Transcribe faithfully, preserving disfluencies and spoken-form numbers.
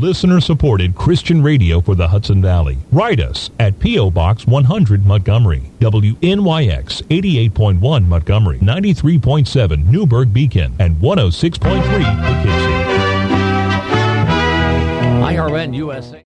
listener-supported Christian radio for the Hudson Valley. Write us at P O. Box one hundred, Montgomery. W N Y X eighty-eight point one Montgomery, ninety-three point seven Newburgh Beacon, and one oh six point three Poughkeepsie. I R N U S A.